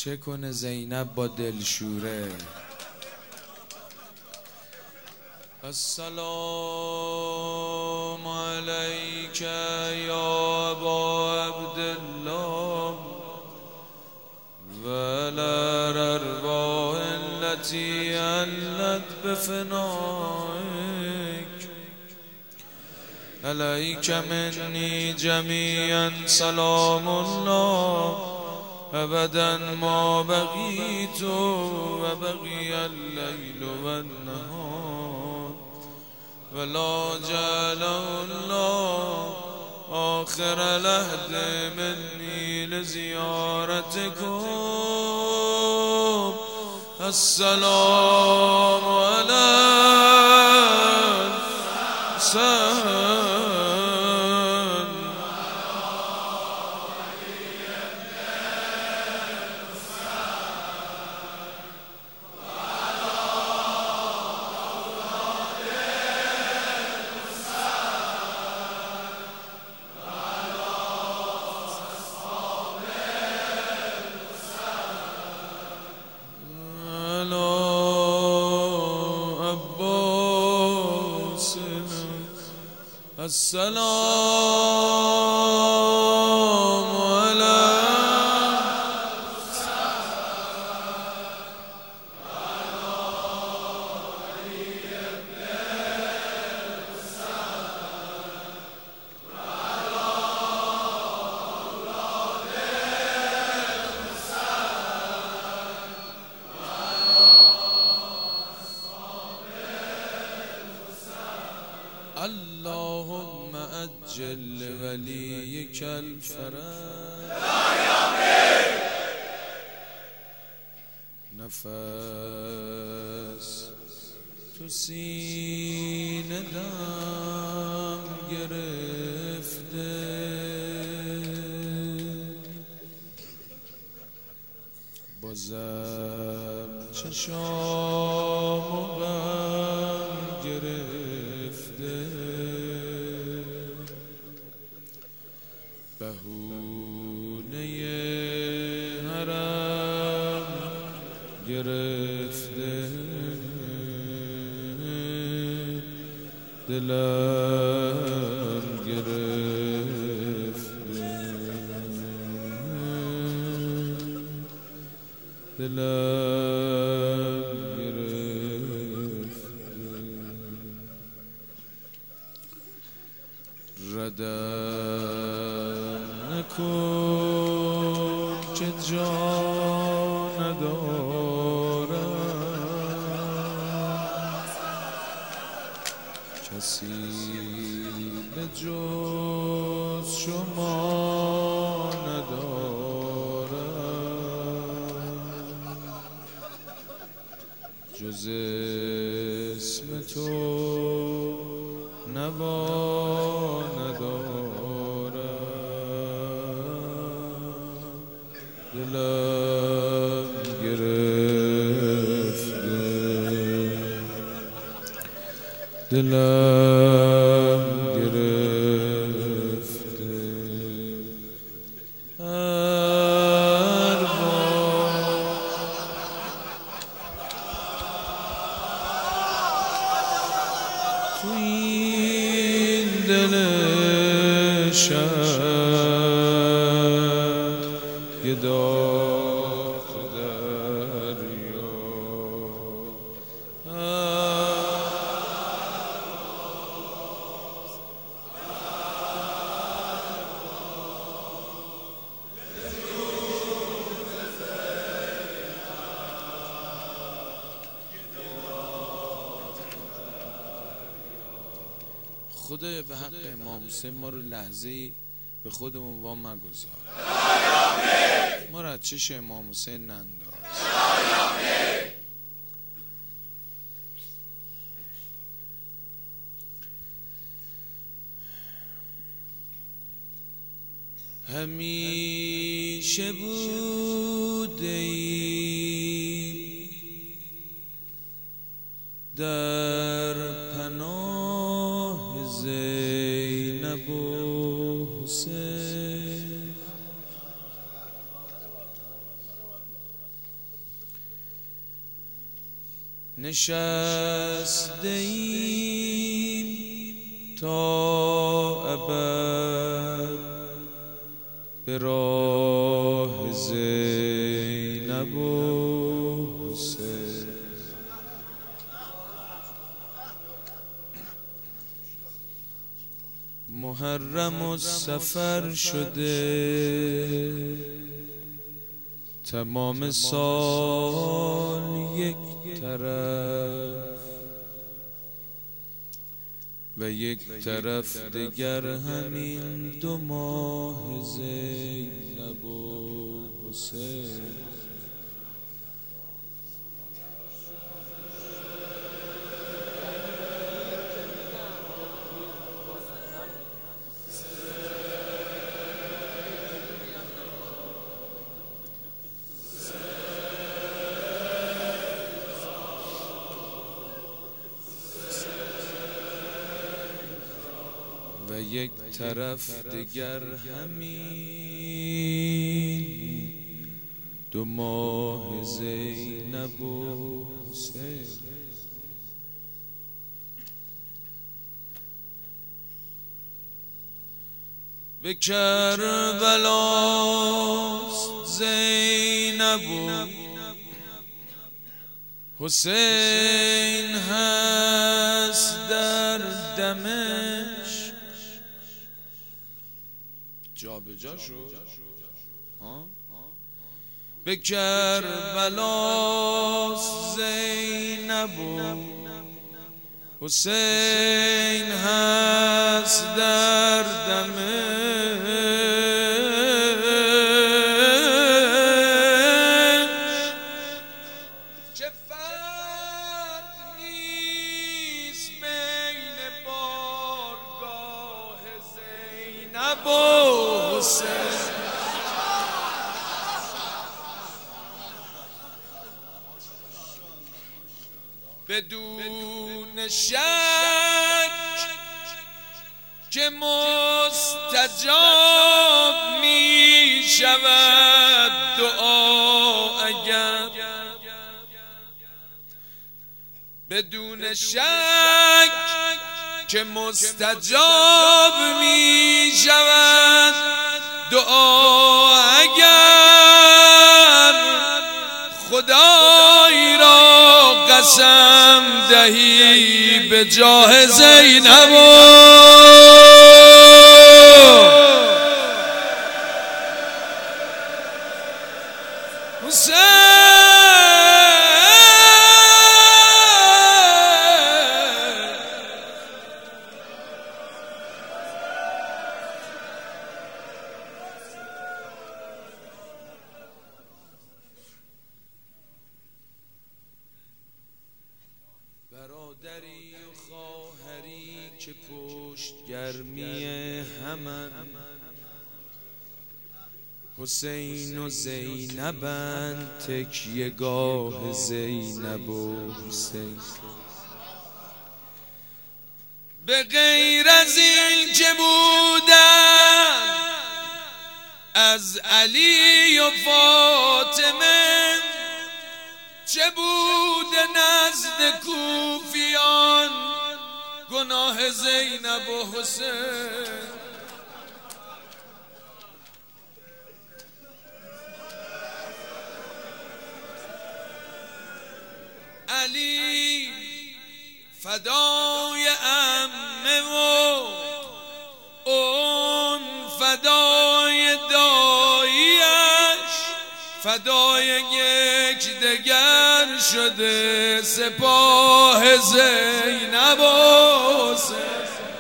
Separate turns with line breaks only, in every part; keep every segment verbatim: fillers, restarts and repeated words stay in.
چه کنه زینب با دلشوره. السلام علیک یا ابا عبدالله وللارواح التي علت بفنائك عليك مني جميعا سلام الله ابدا ما بقيت وبقي الليل والنهار ولا جعل الله آخر العهد مني لزيارتكم. السلام عليكم السلام اللهم أجل وليك الفرج. نفس تو سینه دم گرفته بازم چشامو غم گرفته بهونه حرم گرفته دلم گرفته دلم گرفته ردم نکن که جا ندارم کسی به جز شما ندارم جز اسم تو نوا ندارم دلم گرفته دلم گرفته هر بار تو این دل شب یه داغ دریا خدایا به حق امام حسین ما رو لحظه‌ای به خودمون وا مگذار. ما رو از چشم امام حسین ننداز. همیشه بوده ای در پناه زینب و حسین نشسته ایم تا ابد به راه زینب و حسین. محرم و سفر شده تمام سال یک طرف و یک طرف دیگر همین دو ماه زینب و حسین. و یک طرف دیگر همین دو ماه زینب و حسین. به کربلاست زینب و حسین هست در دمشق. جا به جا شد. به کربلاست زینب و حسین هست در دمشق. چه فرق نیست بین بارگاه زینب و حسین. بدون شک که مستجاب می شود دعا اگر، بدون شک که مستجاب می شود دعا اگر خدای را قسم دهی به جاه زینب و حسین. برادری و خواهری که پشت گرمی همن، حسین و زینبن تکیه گاه زینب و حسین. به غیر از این که بودن از علی و فاطمه، چه بود نزد کوفیان گناه زینب و حسین. علی فدای عمه و اون فدای داییش، فدای یک دگر شده سپاه زینب و حسین.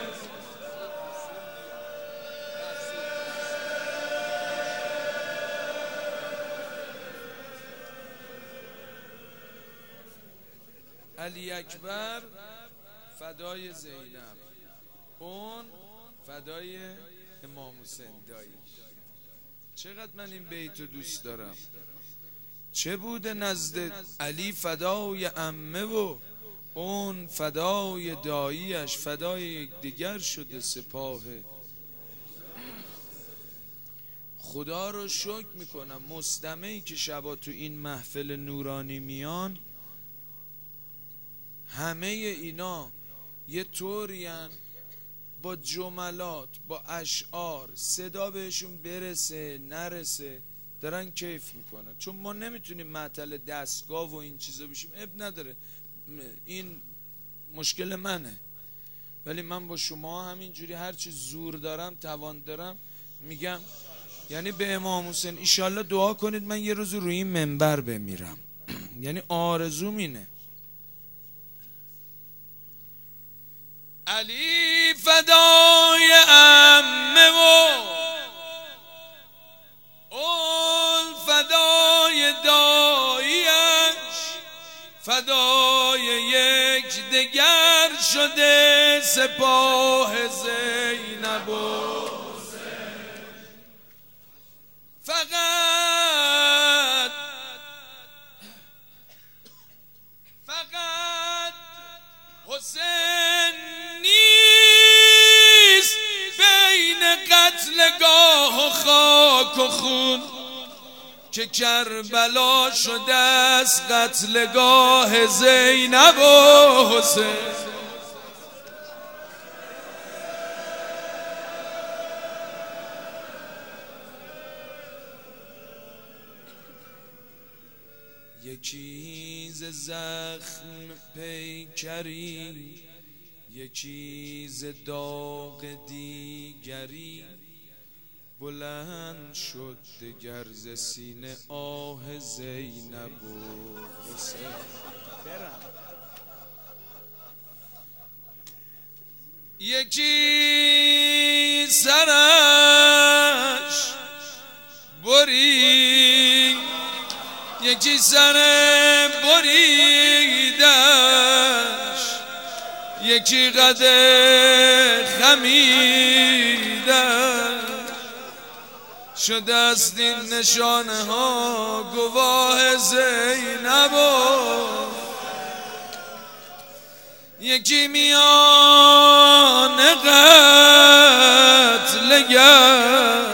علی اکبر فدای زینب، اون فدای امام حسین داییش. چقدر من این بیتو دوست دارم. چه بوده نزد علی فدای عمه و اون فدای داییش، فدای یک دیگر شده سپاه. خدا رو شکر میکنم مستمعی که شبا تو این محفل نورانی میان همه اینا یه طورین با جملات با اشعار صدا بهشون برسه نرسه دارن کیف میکنن. چون ما نمیتونیم معطل دستگاه و این چیزا بشیم، اب نداره، این مشکل منه، ولی من با شما همینجوری هرچی زور دارم توان دارم میگم. یعنی به امام حسین ایشالله دعا کنید من یه روز روی این منبر بمیرم. یعنی آرزوم اینه. علی فدای عمه و اول فدای داییش، فدای یک دگر شده سپاه زینب و فقط فقط حسین نیست بین قتلگاه و خاک و خون، که کربلا شده از قتلگاه زینب و حسین. یکی ز زخم پیکری، یکی ز داغ دیگری، بلند شد دگر ز سینه آه زینب و حسین. یکی سرش برید، یکی سر بریدش، یکی قد خمیدش، شده است این نشانه ها گواه زینب و یکی میان قتلگر،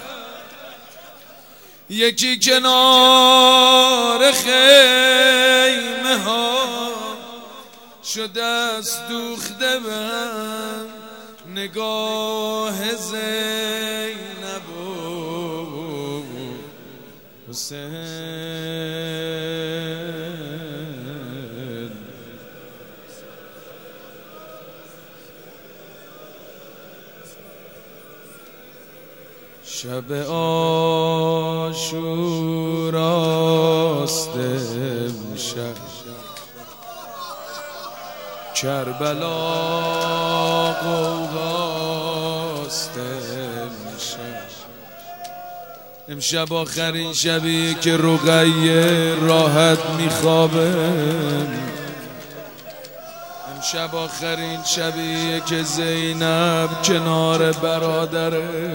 یکی کنار خیمه ها، شده است دوخته به هم نگاه زینب و حسین. شب عاشوراست امشب، کربلا غوغاست امشب. امشب آخرین شبی که رقیه راحت میخوابه، امشب آخرین شبی که زینب کنار برادره،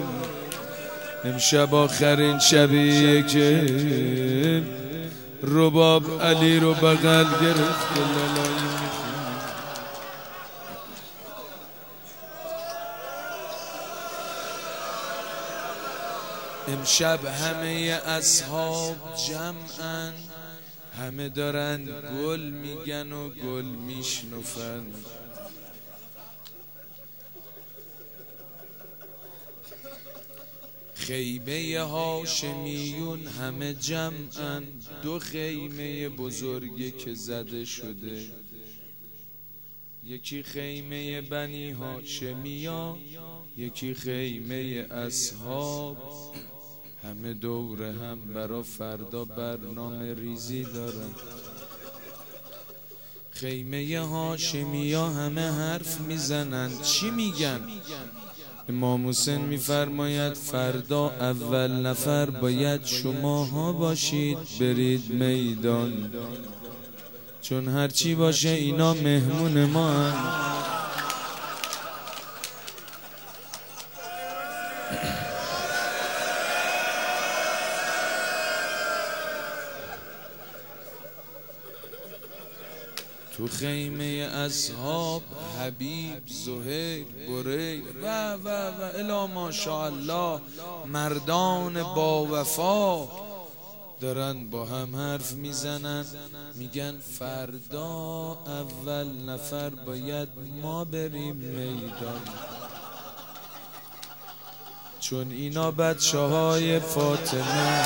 امشب آخرین شبیه که رباب علی رو بغل گرفت. امشب همه اصحاب جمعن، همه دارن گل میگن و گل میشنفن. خیمه هاشمیون همه جمعن، دو خیمه بزرگی که زده شده، یکی خیمه بنی هاشمیا، یکی خیمه اصحاب. همه دور هم برا فردا برنامه ریزی دارن. خیمه هاشمیا همه حرف میزنن. چی میگن؟ امام حسین میفرماید فردا اول نفر باید شماها باشید، برید میدان، چون هرچی باشه اینا مهمون ما هن. تو خیمه اصحاب حبیب، زهیر، بریر و و و الا ماشاءالله مردان با وفا دارن با هم حرف میزنن، میگن فردا اول نفر باید ما بریم میدان، چون اینا بچه های فاطمه.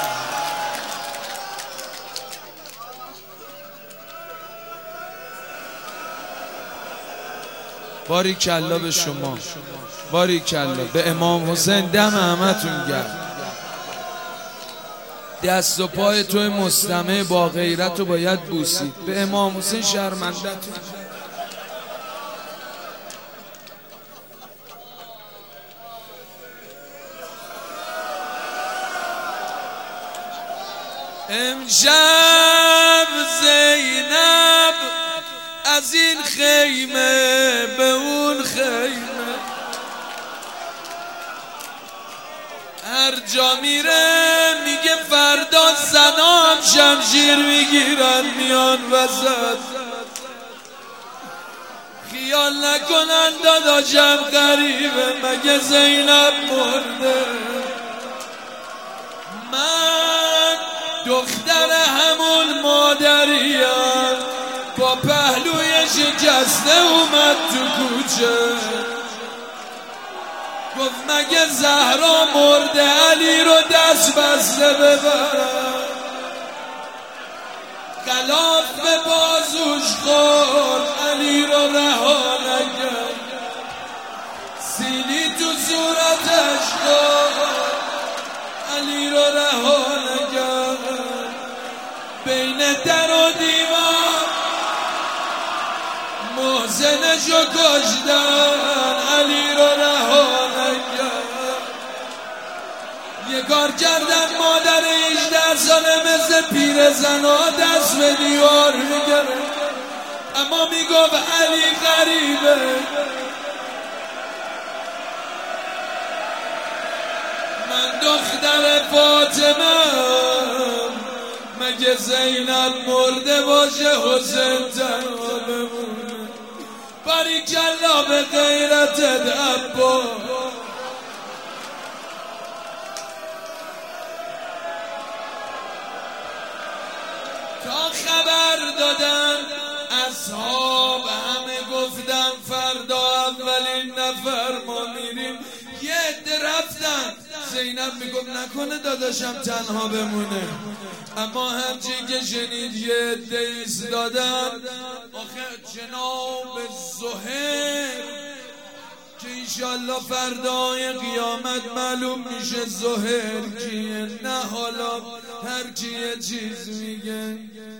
باری کلا به شما، باری کلا به امام حسین، دم همتون گرم. دست و پای توی مستمع با غیرت رو باید بوسید. به امام حسین شرمندتون. امشب زینب از این خیمه به اون خیمه، هر جا میره میگه فردا زنام شمشیر میگیرن میان وسط، خیال نکنن داداشم غریبه مگه زینب مرده. من دختر همون مادریم با پهلوی شکسته اومد تو کوچه، گفت مگه زهرا مرده علی رو دست بسته ببرم، غلاف به بازوش خورد علی رو رها نکرد، سیلی تو صورتش خورد علی رو رها نکرد، بین در و دیوار محسنشو کشتن علی رو رها نکرد. یه کار کردن مادر هجده ساله مثل پیر زنا دست به دیوار میگرد، اما میگفت علی غریبه. من دختر فاطمه، مگه زینب مرده باشه حسین تنها بمونه. باریکلا به غیرتت عباس. تا خبر دادن اصحاب همه گفتن فردا اولین نفر ما میریم، یه عده رفتن. زینب میگفت نکنه داداشم تنها بمونه، اما همچین که شنید یه عده ایستادن. آخه جناب زهیر که ایشالله فردای قیامت معلوم میشه زهیر کیه، نه حالا هر کیه چیز میگه.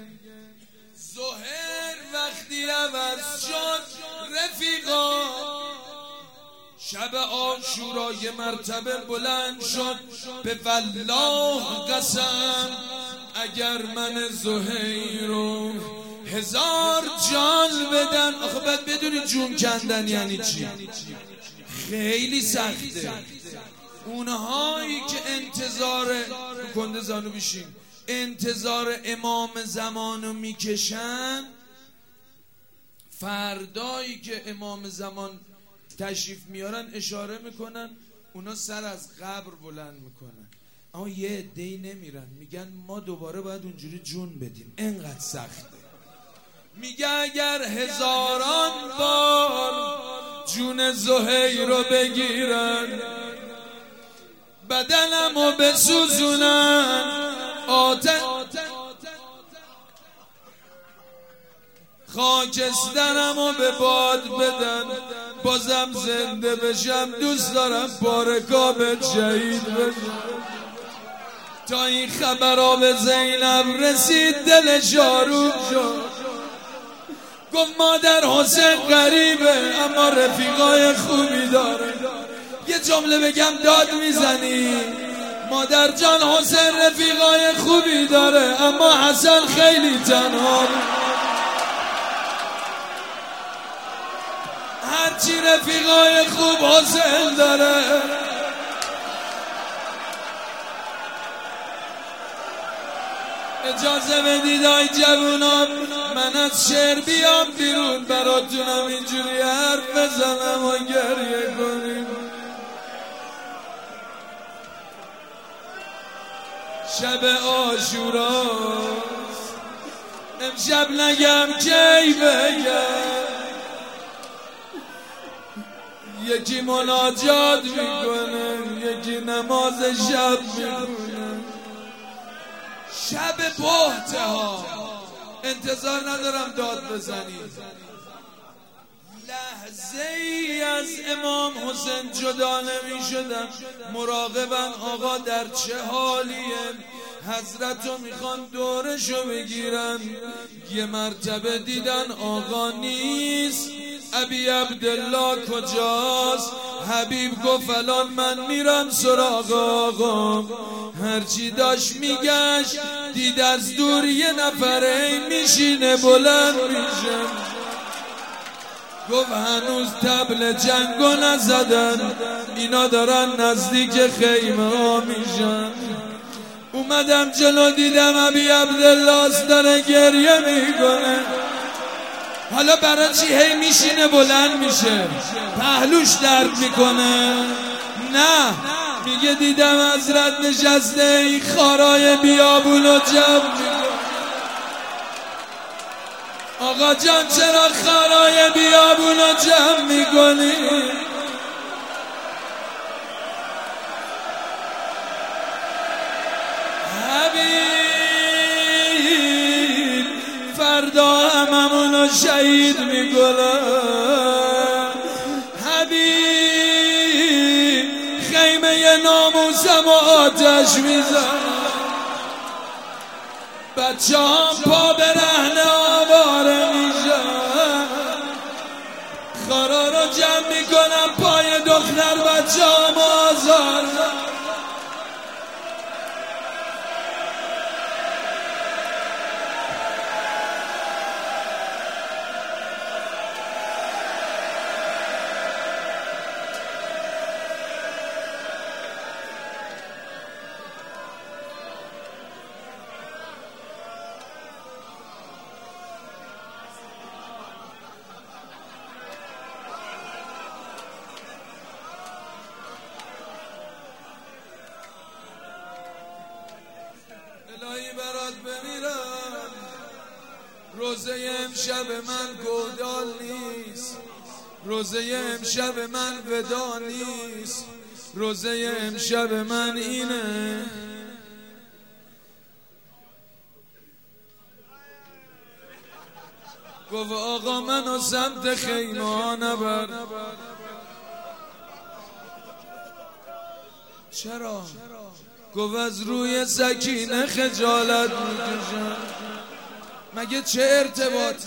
زهیر وقتی عوض شد رفیقا، شب عاشورا یه مرتبه بلند شد، به والله قسم اگر من زهیر رو هزار جان بدن. آخه باید بدونی جون کندن یعنی چی، خیلی سخته. اونهایی که انتظار کنده زانو بیشین انتظار امام زمانو میکشن، فردایی که امام زمان تشریف میارن اشاره میکنن اونا سر از قبر بلند میکنن، اما یه عده‌ای نمیرن، میگن ما دوباره باید اونجوری جون بدیم، انقدر سخته. میگه اگر هزاران بار جون زهیر رو بگیرن، بدنمو بسوزونن، آتش خاکسترمو به باد بدن، بازم زنده بشم، دوست دارم بارکابت شهید بشم. تا این خبرها به زینب رسید دلش آروم شد، گفت مادر حسین غریبه اما رفیقای خوبی داره. یه جمله بگم داد میزنی؟ مادر جان حسین رفیقای خوبی داره اما حسن خیلی تنها. هرچی رفیقای خوب حسین داره. اجازه بدید آی جوونام من از شعر بیام بیرون، براتونم اینجوری حرف بزنم و گریه کنیم. شب عاشوراست، امشب نگم کی بگم. یکی مناجات میکنه، یکی نماز شب میکنه. شب بهته ها، انتظار ندارم داد بزنید. لحظه ای از امام حسین جدا نمی شدم، مراقبن آقا در چه حالیه. حضرتو میخوان دورشو بگیرن، یه مرتبه دیدن آقا نیست. ابی عبدالله کجاست؟ حبیب گفت الان من میرم سراغ آقا. هرچی داشت میگشت دید از دور یه نفره میشینه بلند میشه. گفت هنوز طبل جنگو نزدن، اینا دارن نزدیک خیمه ها میشن. اومدم جلو دیدم ابی عبدالله داره گریه میکنه. حالا برای چی هی میشینه بلند میشه؟ پهلوش درد میکنه؟ نه، میگه دیدم حضرت نشسته این خارای بیابونو جمع میکنه. آقا جان چرا خارای بیابونو جمع میکنی؟ حبیب فردا هممونو شهید میکنن. حبیب خیمه ناموسم و آتش میزن. بچه هم پا به رهن آواره میشن. خارا رو جمع میکنم پای دختر بچه هم آزار. الهی برات بمیرم، روزه امشب من گودال نیست، روزه امشب من ودا نیست، روزه امشب من اینه. گفت آقا منو سمت خیمه ها نبر. چرا؟ گفت از روی سکینه خجالت میکشم. مگه چه ارتباطی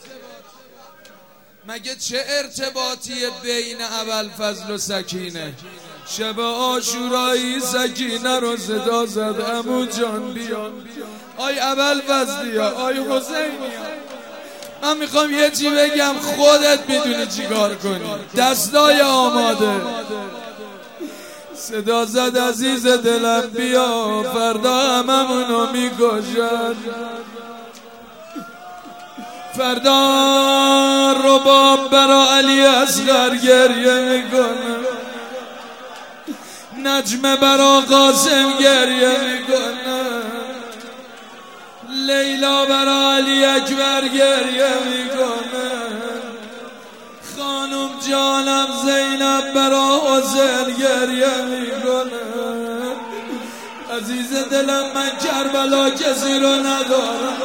مگه چه ارتباطی بین ابوالفضل و سکینه؟ شب عاشورایی سکینه رو صدا زد عمو جان بیا. آی ابوالفضلیا، آی حسینیا، من میخوام یه چی بگم، خودت میدونی چی کار کنی. دستای آماده. صدا زد عزیز دلم بیا، فردا هممونو میکشن. فردا رباب برا علی اصغر گریه میکنه، نجمه برا قاسم گریه میکنه، لیلا برا علی اکبر گریه میکنه، خانم جانم زینب برا حسین گریه میکنه. عزیز دلم من کربلا کسی رو ندارم.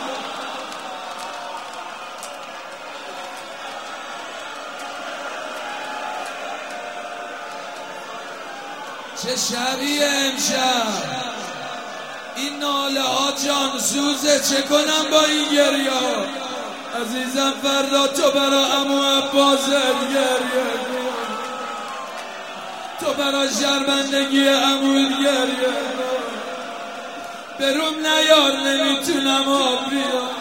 چه شبیه امشب، این ناله ها جان سوزه، چه کنم با این گریه ها؟ عزیزم فردا تو برا عمو عباس گریه کن، تو برا شرمندگی عمو گریه کن. بروم نیار نمیتونم آب بیام.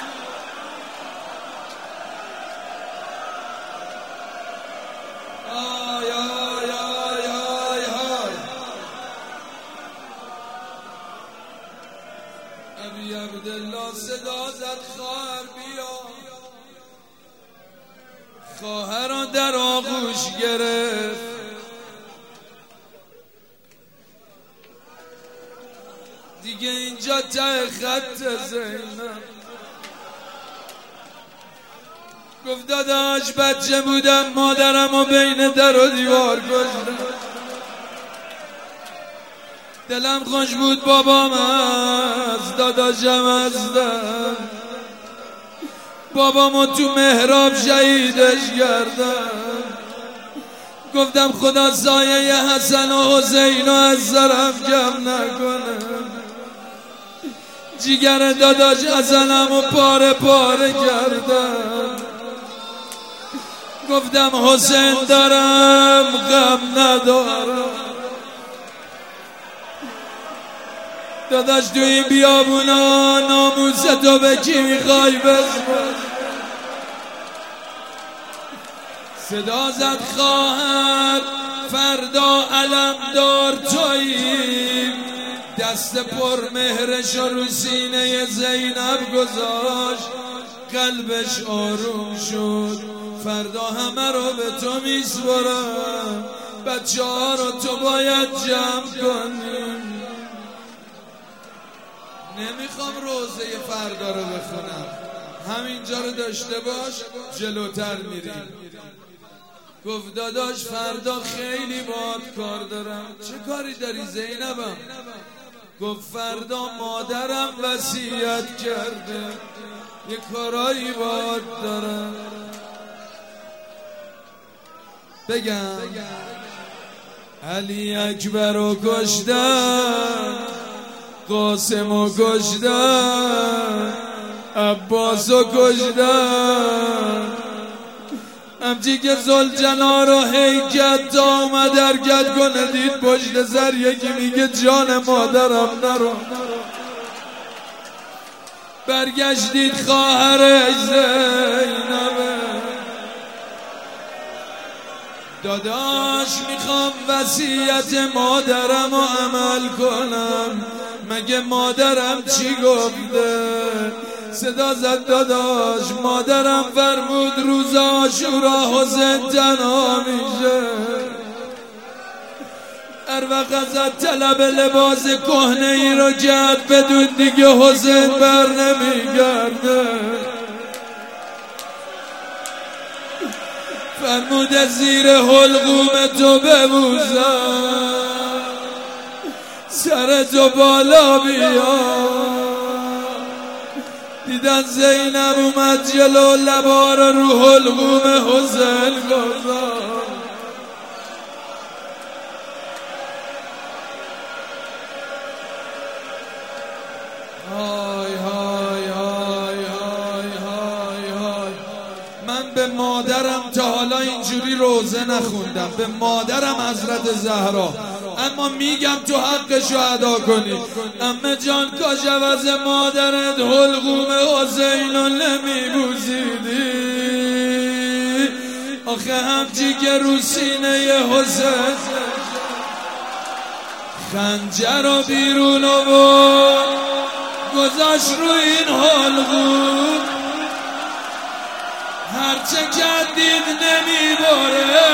آی آی آی آی آی ابی عبدالله صدا زد خواهر بیا. خواهر رو در آغوش گرفت، میگه اینجا ته خط زینب. گفت داداش بچه بودم مادرم و بین در و دیوار کشتم، دلم خوش بود بابام از داداشم ازدم، بابامو تو محراب شهیدش کردم. گفتم خدا سایه حسن و حسین از سرم کم نکنه، جیگر داداش حسنم و پاره پاره کردم. گفتم حسین دارم غم ندارم. داداش تو این بیابونا ناموس تو به کی میخوای بزن؟ صدا زد خواهر فردا علم دار تویی، دست پر مهرش رو سینه زینب گذاشت، قلبش آروم شد. فردا همه رو به تو میسپرم، بچه ها رو تو باید جمع کنی. نمیخوام روزه فردا رو بخونم، همینجا رو داشته باش جلوتر میریم. گفت داداش فردا خیلی باهات کار دارم. چه کاری داری زینبم؟ گفت فردا مادرم وصیت کرده، یه کارایی باهات دارم. بگم علی اکبر رو کشتن، قاسم رو کشتن، عباس رو کشتن، همچی که زلجنا رو حیکت تا آمد حرکت کنه دید پشت سر یکی میگه جان مادرم نرو. برگشتید خواهرش زینبه. داداش میخوام وصیت مادرم رو عمل کنم، مگه مادرم چی گفته؟ صدا زد داداش مادرم فرمود روز عاشورا حسین تنها میشه، هر وقت ازت طلب لباس کهنه ای رو کرد بدون دیگه حسین بر نمیگرده. فرمود زیر حلقوم تو ببوزم، سر تو بالا بیا. دیدن زینب اومد جلو لبا رو رو حلقوم حسین گذاشت. های های های های های های. من به مادرم تا حالا اینجوری روزه نخوندم، به مادرم حضرت زهرا، اما میگم تو حقشو ادا کنی. امه جان کاش عوض مادرت حلقوم حسین رو نمیبوزیدی. آخه همچی که رو سینه حسین خنجر رو بیرون آورد گذاشت رو این حلقوم، هرچه کردید نمیباره.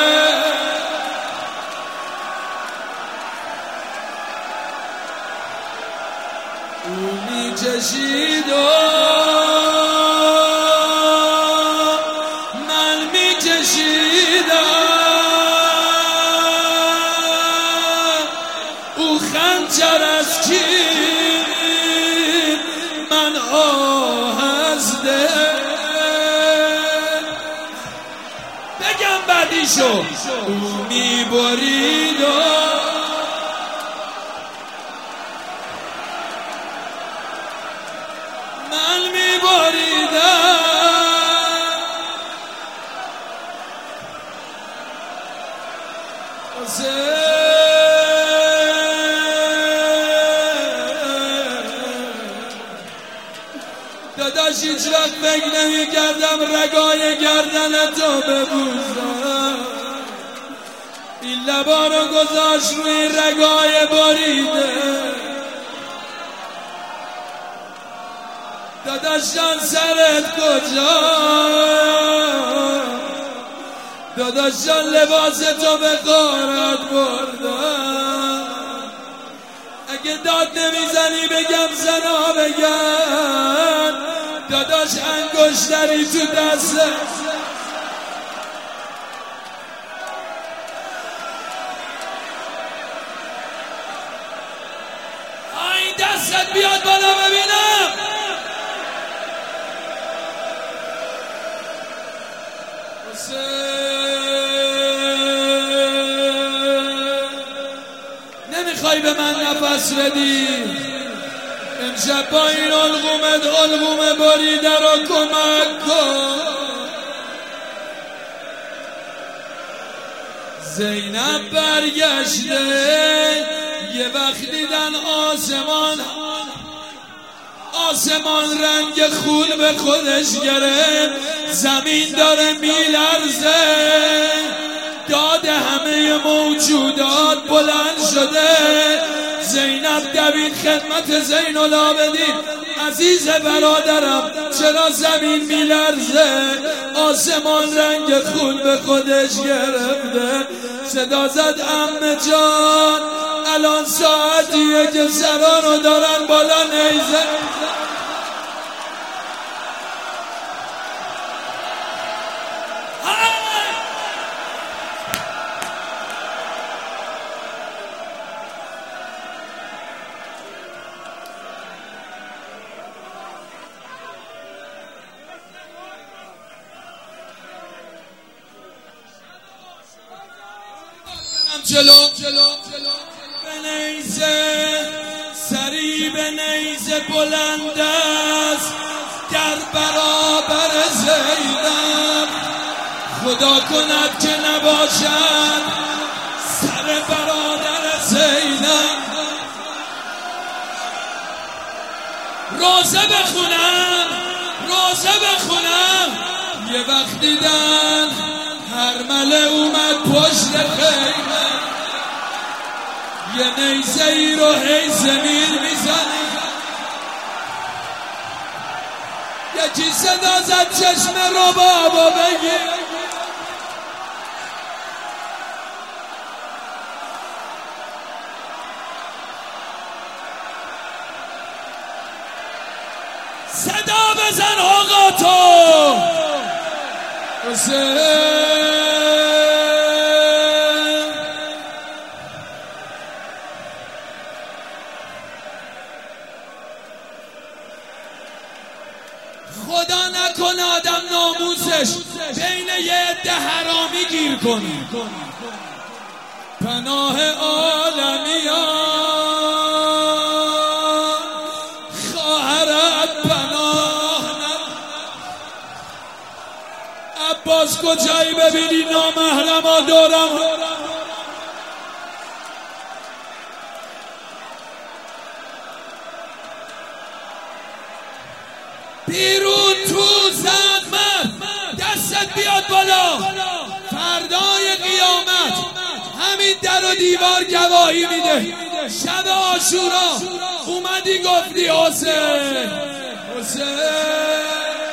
او میکشید و من میکشیدم، او خنجر از کی من آه از دل. بگم بعدیشو او میبرید و من میبریدم. داداش هیچ وقت فکر نمی کردم رگای گردن تو ببوزم. این لبا رو گذاشت روی رگای بریده. داداش جان سرت کجا؟ داداش جان لباس تو به غارت بردم. اگه داد نمیزنی بگم زنا بگن داداش انگشتری تو دسته این دستت بیاد بالا ببینم نمیخوای به من نفس بدی امشب با این الگومت الگوم بریده رو کمک کن زینب برگشته یه وقت دیدن آسمان آسمان رنگ خون به خودش گرفت زمین داره میلرزه داد همه موجودات بلند شده زینب دوید خدمت زین العابدین عزیز برادرم چرا زمین میلرزه آسمان رنگ خون به خودش گرفته صدا زد عمه جان الان ساعتیه که سرانو دارن بالا نیزه جلو به نیزه سری به نیزه بلند است در برابر زینب خدا کند که نباشد سر برادر زینب روزه بخونم روزه بخونم یه وقت دیدن هرمله اومد پشت خیمه یه نیزه ای رو هی زمین میزنه یکی صدا زد چشم رو بابا بگیر صدا بزن آقا تو حسین خدا نکنه آدم ناموسش بین یه عده حرامی گیر کنه پناه عالمیان خواهرت پناه عباس کجایی ببینی نامحرم ها دورم بیرون تو زحمت دستت بیاد بالا فردای قیامت همین در و دیوار گواهی میده شب عاشورا اومدی گفتی حسین حسین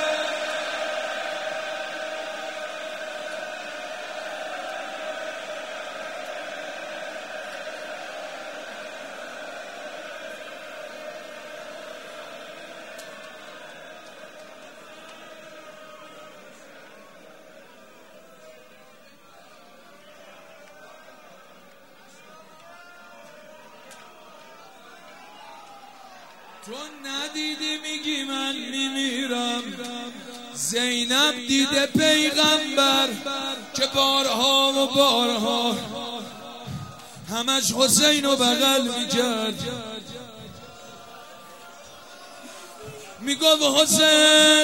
تو ندیدی میگی من میمیرم زینب دیده پیغمبر که بارها و بارها همش حسین رو بغل میکرد میگفت حسین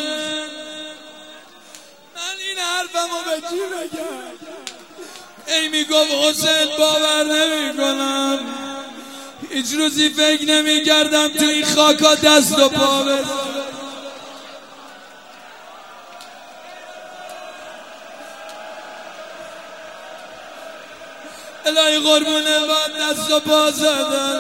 من این حرفمو به کی بگم ای میگفت حسین باور نمیکنم هیچ روزی فکر نمی کردم تو این خاکا دست و پا بزنم الهی قربونه من دست و پا زدن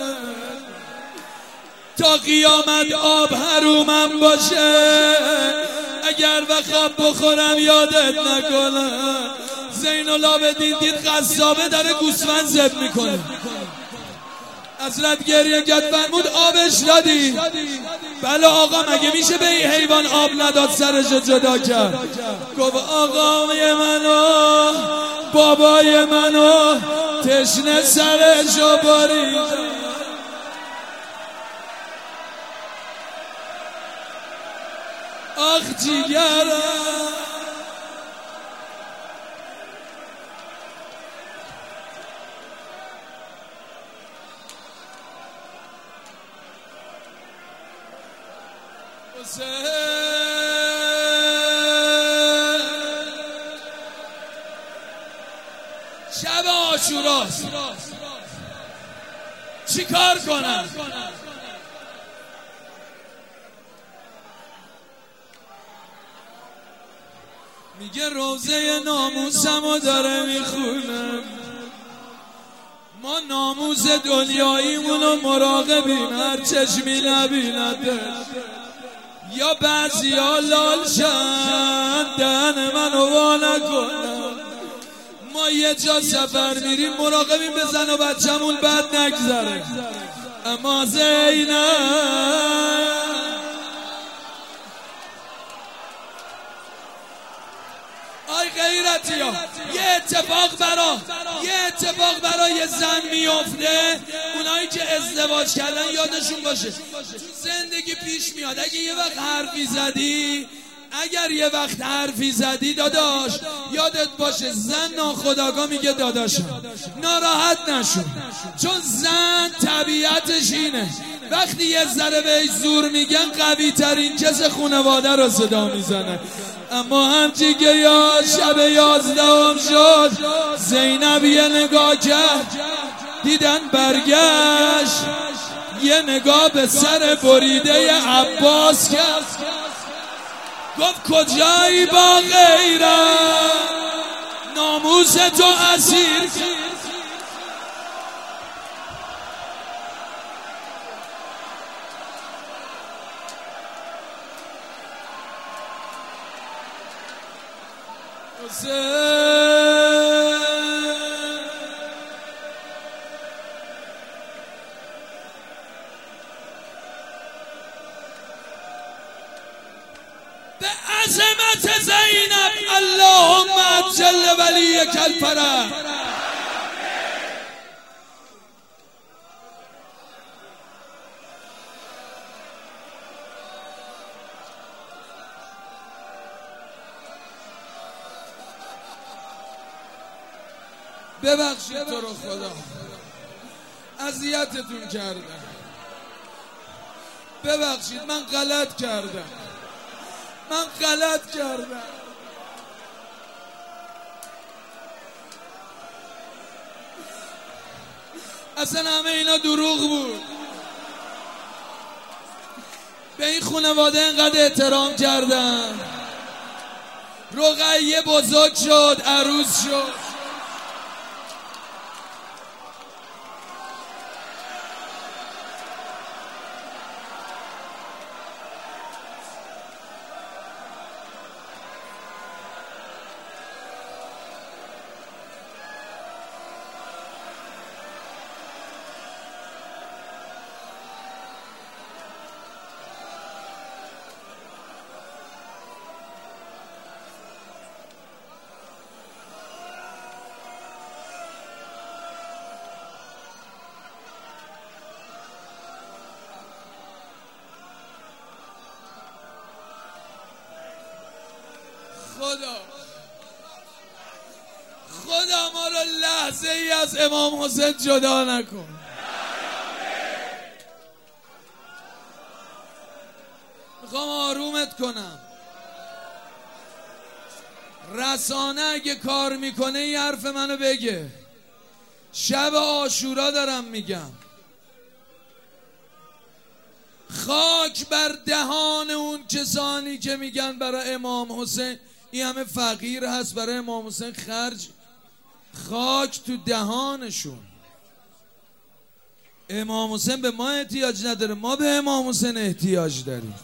تا قیامت آب حرومم باشه اگر و خواب بخورم یادت نکنم زین العابدین دید قصابه داره گوسفند ذبح میکنه
حضرت گریه کرد فرمود آبش دادی؟ بله آقا، مگه میشه به این حیوان آب نداد سرش جدا کرد؟ گفت آقای منو بابای منو تشنه سرشو برید. آخ جیگرم شب عاشوراست، چی کار کنم؟ میگه روزه ناموسمو داره میخونم، ما ناموس دنیاییمونو مراقبیم، هر چشمی نبینده یا بعضی ها لال شن دهن منو وا نکنم. ما یه جا سفر میریم مراقبیم به زن و بچه‌مون بد نگذره، اما زینب آی غیرتی ها یه اتفاق برا یه اتفاق برای زن میفته، اونایی که ازدواج کردن یادشون باشه تو زندگی پیش میاد. اگه یه وقت حرفی زدی اگر یه وقت حرفی زدی داداش یادت باشه زن ناخودآگاه میگه داداشم ناراحت نشو، چون زن طبیعتش اینه وقتی یه ذره بهش زور میگن قوی ترین کس خانواده رو صدا میزنه. اما همچی که یا شب یازدهم شد زینب یه نگاه کرد، دیدن برگشت یه نگاه به سر بریده عباس کرد، گفت کجایی با غیرت ناموس تو اسیر به عظمت زینب اللهم عجل ولیک الفرج. ببخشید تو رو خدا اذیتتون کردم، ببخشید من غلط کردم من غلط کردم اصلا همه اینا دروغ بود. به این خانواده اینقدر احترام کردم، رقیه بزرگ شد عروس شد. خدا خدا ما رو لحظه ای از امام حسین جدا نکن. میخوام آرومت کنم. رسانه اگه کار میکنه این حرف منو بگه. شب عاشورا دارم میگم، خاک بر دهان اون کسانی که میگن برای امام حسین این همه فقیر هست برای امام حسین خرج، خاک تو دهانشون. امام حسین به ما احتیاج نداره، ما به امام حسین احتیاج داریم.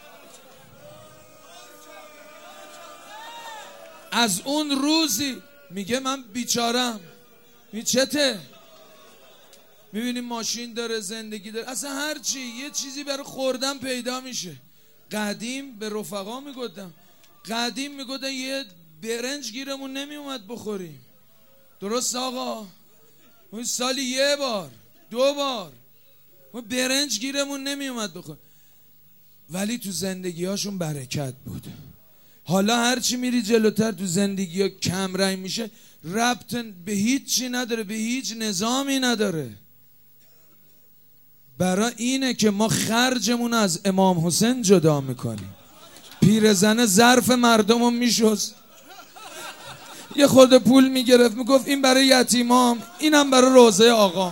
از اون روزی میگه من بیچارم، می چته؟
میبینیم ماشین داره، زندگی داره، اصلا هر چی یه چیزی برای خوردن پیدا میشه. قدیم به رفقا میگفتم، قدیم میگفتن یه برنج گیرمون نمیومد بخوریم. درست آقا؟ اون سالی یه بار دو بار ما برنج گیرمون نمیومد بخوریم، ولی تو زندگی هاشون برکت بود. حالا هرچی میری جلوتر تو زندگی ها کم رنگ میشه، ربط به هیچ چی نداره، به هیچ نظامی نداره. برای اینه که ما خرجمون از امام حسین جدا میکنیم. پیرزن ظرف مردم رو میشست، یه خورده پول میگرفت، میگفت این برای یتیمام، اینم برای روزه آقا.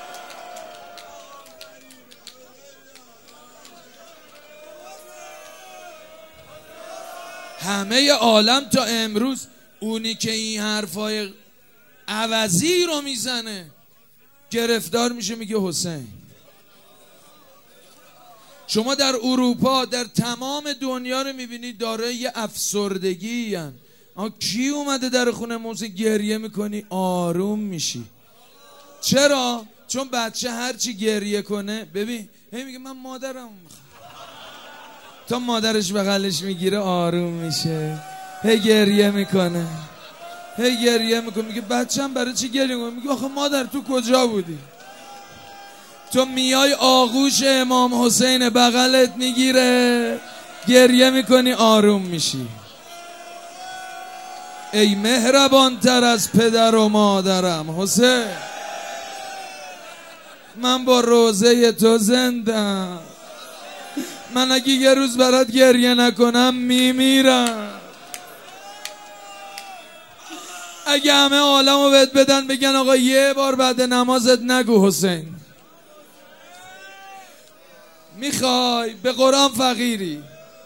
همه عالم تا امروز اونی که این حرفای عوضی رو میزنه گرفتار میشه، میگه حسین. شما در اروپا، در تمام دنیا رو میبینید داره یه افسردگی هن. آه کی اومده در خونه موزه گریه میکنی آروم میشی. چرا؟ چون بچه هرچی گریه کنه، ببین هی میگه من مادرم میخوام، تا مادرش بغلش میگیره آروم میشه، هی گریه میکنه، هی گریه میکنه. میگه بچه‌م برای چی گریه میکنه؟ میگه آخه مادر تو کجا بودی؟ تو میای آغوش امام حسین بغلت میگیره، گریه میکنی آروم میشی. ای مهربان تر از پدر و مادرم حسین، من با روزه تو زندم، من اگه یه روز برات گریه نکنم میمیرم. اگه همه عالمو بهت بدن بگن آقا یه بار بعد نمازت نگو حسین، میخوای؟ به قرآن فقیری،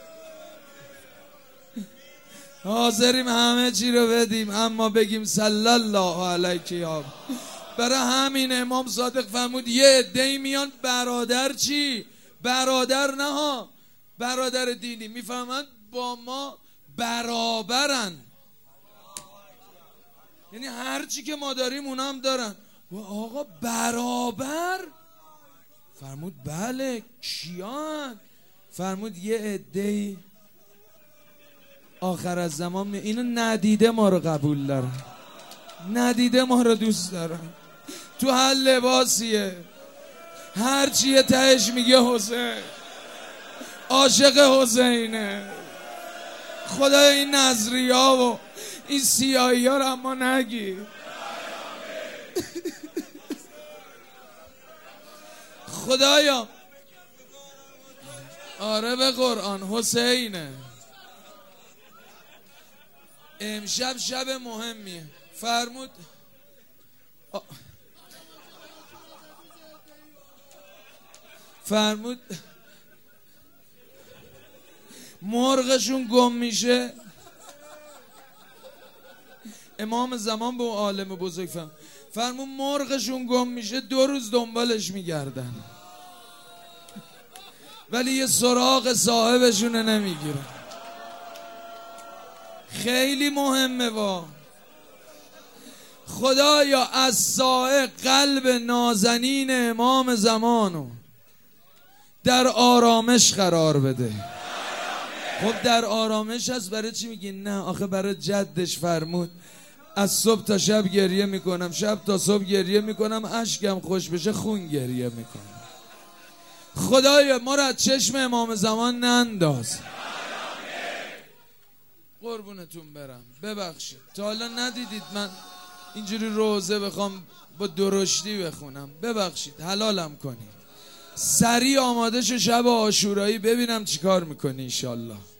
حاضریم همه چی رو بدیم اما بگیم صلی الله علیک یا. برای همین امام صادق فرمود یه عده‌ای میان برادر چی؟ برادر نه ها، برادر دینی، میفهمند با ما برابرن، یعنی هر چی که ما داریم اونا هم دارن. و آقا برابر؟ فرمود بله. کیان؟ فرمود یه عده‌ای آخر از زمان می... اینو ندیده ما رو قبول دارن، ندیده ما رو دوست دارن، تو هر لباسیه، هر چیه تهش میگه حسین، عاشق حسینه. خدای این نظریا و این سیاهی ها رو اما نگی. خدایا آره به قرآن حسینه. امشب شب مهمیه. فرمود آ... فرمود مرغشون گم میشه. امام زمان به عالم بزرگ فرمود فرمود مرغشون گم میشه، دو روز دنبالش میگردن ولی یه سراغ صاحبشونه نمیگیرن. خیلی مهمه. وا خدایا از سائق قلب نازنین امام زمانو در آرامش قرار بده. خب در آرامش هست، برای چی میگی؟ نه آخه برای جدش فرمود از صبح تا شب گریه میکنم، شب تا صبح گریه میکنم، اشکم خوش بشه خون گریه میکنم. خدایا ما را از چشم امام زمان ننداز. قربونتون برم، ببخشید تا حالا ندیدید من اینجوری روزه بخوام با درشتی بخونم، ببخشید حلالم کنید. سریع آماده شو شب عاشورایی ببینم چیکار میکنی انشالله.